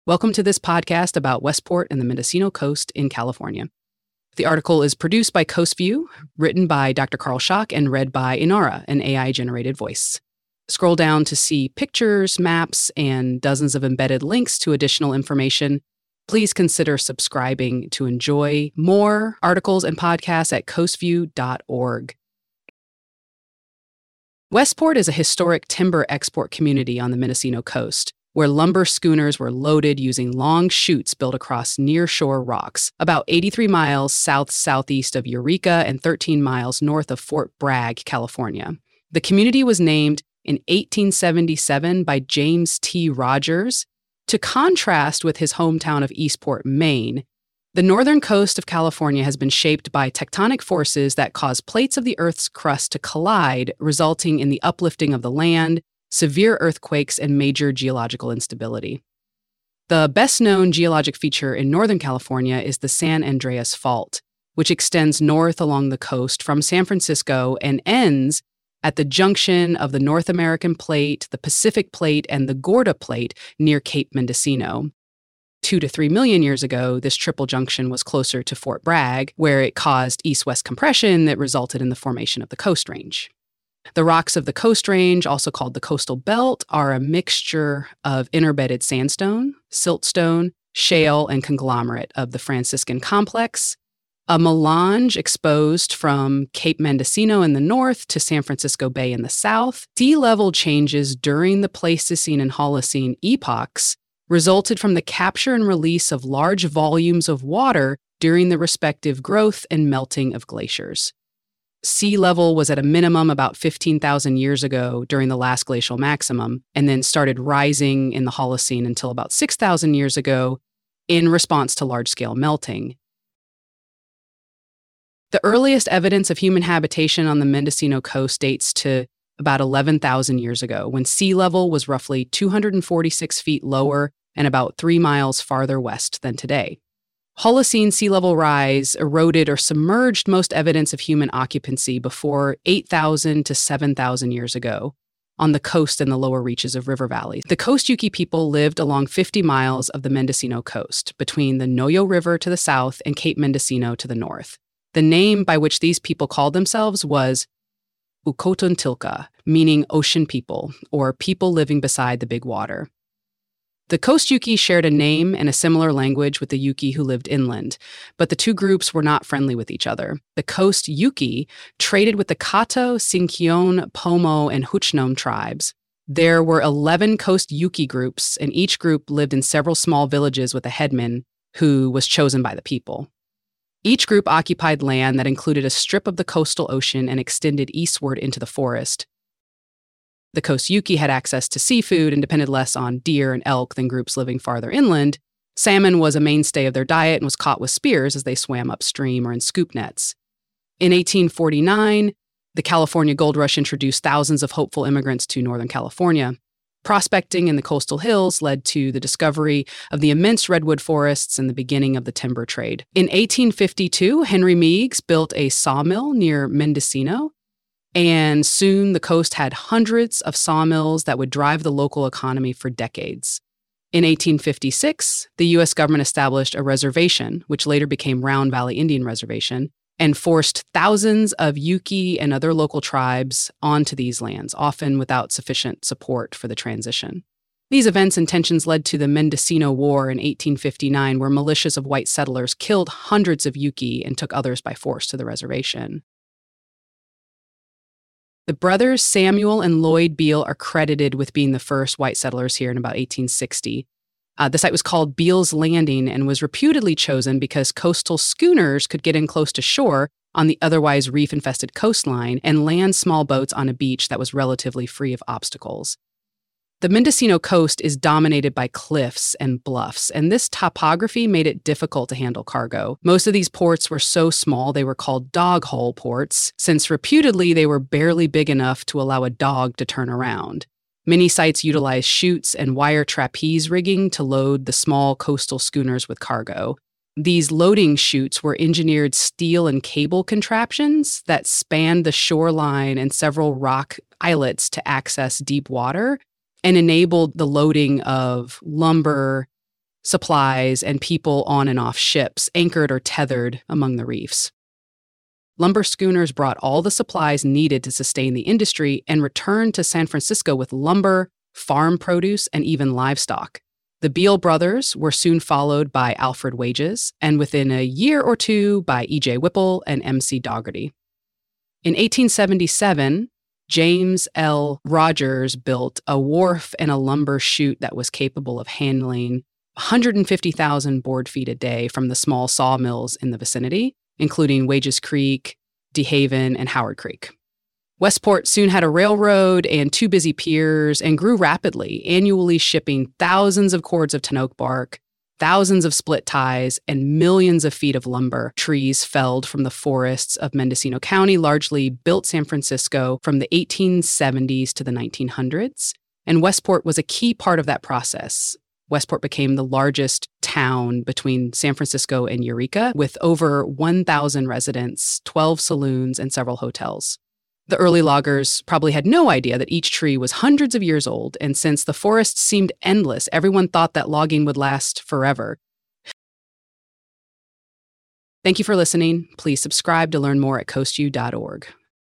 Welcome to this podcast about Westport and the Mendocino Coast in California. The article is produced by CoastView, written by Dr. Carl Schock, and read by Inara, an AI-generated voice. Scroll down to see pictures, maps, and dozens of embedded links to additional information. Please consider subscribing to enjoy more articles and podcasts at coastview.org. Westport is a historic timber export community on the Mendocino coast, where lumber schooners were loaded using long chutes built across near-shore rocks, about 83 miles south-southeast of Eureka and 13 miles north of Fort Bragg, California. The community was named in 1877 by James T. Rogers to contrast with his hometown of Eastport, Maine. The northern coast of California has been shaped by tectonic forces that cause plates of the Earth's crust to collide, resulting in the uplifting of the land, severe earthquakes, and major geological instability. The best-known geologic feature in Northern California is the San Andreas Fault, which extends north along the coast from San Francisco and ends at the junction of the North American Plate, the Pacific Plate, and the Gorda Plate near Cape Mendocino. 2 to 3 million years ago, this triple junction was closer to Fort Bragg, where it caused east-west compression that resulted in the formation of the Coast Range. The rocks of the Coast Range, also called the Coastal Belt, are a mixture of interbedded sandstone, siltstone, shale, and conglomerate of the Franciscan Complex, a melange exposed from Cape Mendocino in the north to San Francisco Bay in the south. Sea level changes during the Pleistocene and Holocene epochs resulted from the capture and release of large volumes of water during the respective growth and melting of glaciers. Sea level was at a minimum about 15,000 years ago during the last glacial maximum, and then started rising in the Holocene until about 6,000 years ago in response to large-scale melting. The earliest evidence of human habitation on the Mendocino coast dates to about 11,000 years ago, when sea level was roughly 246 feet lower and about 3 miles farther west than today. Holocene sea level rise eroded or submerged most evidence of human occupancy before 8,000 to 7,000 years ago on the coast and the lower reaches of river valleys. The Coast Yuki people lived along 50 miles of the Mendocino coast, between the Noyo River to the south and Cape Mendocino to the north. The name by which these people called themselves was Ukotontilka, meaning ocean people, or people living beside the big water. The Coast Yuki shared a name and a similar language with the Yuki who lived inland, but the two groups were not friendly with each other. The Coast Yuki traded with the Kato, Sinkyone, Pomo, and Huchnom tribes. There were 11 Coast Yuki groups, and each group lived in several small villages with a headman who was chosen by the people. Each group occupied land that included a strip of the coastal ocean and extended eastward into the forest. The Coast Yuki had access to seafood and depended less on deer and elk than groups living farther inland. Salmon was a mainstay of their diet and was caught with spears as they swam upstream or in scoop nets. In 1849, the California Gold Rush introduced thousands of hopeful immigrants to Northern California. Prospecting in the coastal hills led to the discovery of the immense redwood forests and the beginning of the timber trade. In 1852, Henry Meigs built a sawmill near Mendocino, and soon the coast had hundreds of sawmills that would drive the local economy for decades. In 1856, the U.S. government established a reservation, which later became Round Valley Indian Reservation, and forced thousands of Yuki and other local tribes onto these lands, often without sufficient support for the transition. These events and tensions led to the Mendocino War in 1859, where militias of white settlers killed hundreds of Yuki and took others by force to the reservation. The brothers Samuel and Lloyd Beal are credited with being the first white settlers here in about 1860. The site was called Beal's Landing and was reputedly chosen because coastal schooners could get in close to shore on the otherwise reef-infested coastline and land small boats on a beach that was relatively free of obstacles. The Mendocino coast is dominated by cliffs and bluffs, and this topography made it difficult to handle cargo. Most of these ports were so small they were called dog hole ports, since reputedly they were barely big enough to allow a dog to turn around. Many sites utilized chutes and wire trapeze rigging to load the small coastal schooners with cargo. These loading chutes were engineered steel and cable contraptions that spanned the shoreline and several rock islets to access deep water, and enabled the loading of lumber, supplies, and people on and off ships, anchored or tethered among the reefs. Lumber schooners brought all the supplies needed to sustain the industry and returned to San Francisco with lumber, farm produce, and even livestock. The Beale brothers were soon followed by Alfred Wages, and within a year or two by E.J. Whipple and M.C. Dougherty. In 1877, James L. Rogers built a wharf and a lumber chute that was capable of handling 150,000 board feet a day from the small sawmills in the vicinity, including Wages Creek, DeHaven, and Howard Creek. Westport soon had a railroad and 2 busy piers and grew rapidly, annually shipping thousands of cords of ten oak bark, thousands of split ties, and millions of feet of lumber. Trees felled from the forests of Mendocino County largely built San Francisco from the 1870s to the 1900s, and Westport was a key part of that process. Westport became the largest town between San Francisco and Eureka, with over 1,000 residents, 12 saloons, and several hotels. The early loggers probably had no idea that each tree was hundreds of years old, and since the forests seemed endless, everyone thought that logging would last forever. Thank you for listening. Please subscribe to learn more at coastu.org.